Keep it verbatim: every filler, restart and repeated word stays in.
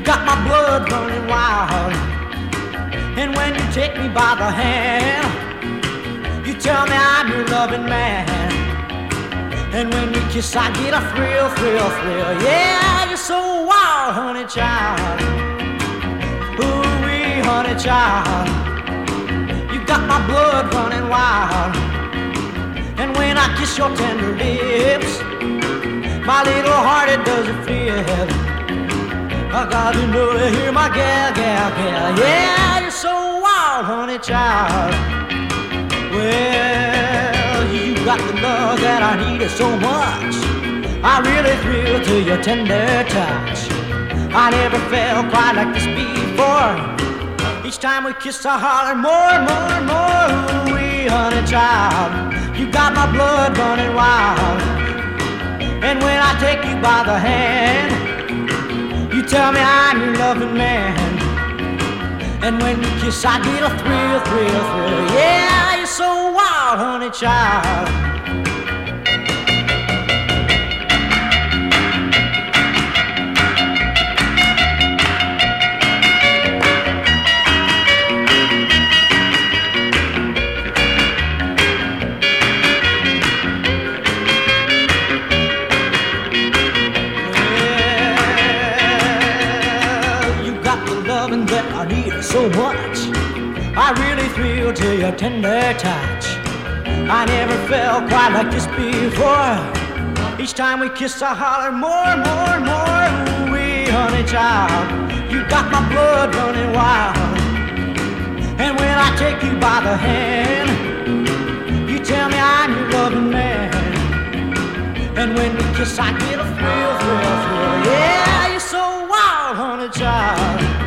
got my blood running wild. And when you take me by the hand, you tell me I'm your loving man. And when you kiss, I get a thrill, thrill, thrill. Yeah, you're so wild, honey child. Ooh-wee, honey child. You got my blood running wild. And when I kiss your tender lips, my little heart, it doesn't feel. I got to know to hear my gal, gal, gal. Yeah, you're so wild, honey child. Well, you got the love that I needed so much. I really thrill to your tender touch. I never felt quite like this before. Each time we kiss, I holler more, more, more. Ooh-wee, honey child. You got my blood running wild. And when I take you by the hand, you tell me I'm your loving man. And when you kiss, I get a thrill, thrill, thrill. Yeah, you're so wild, honey child. So much, I really thrill to your tender touch. I never felt quite like this before. Each time we kiss, I holler more, more, more. Ooh-wee, honey child, you got my blood running wild. And when I take you by the hand, you tell me I'm your loving man. And when we kiss, I get a thrill, thrill, thrill. Yeah, you're so wild, honey child.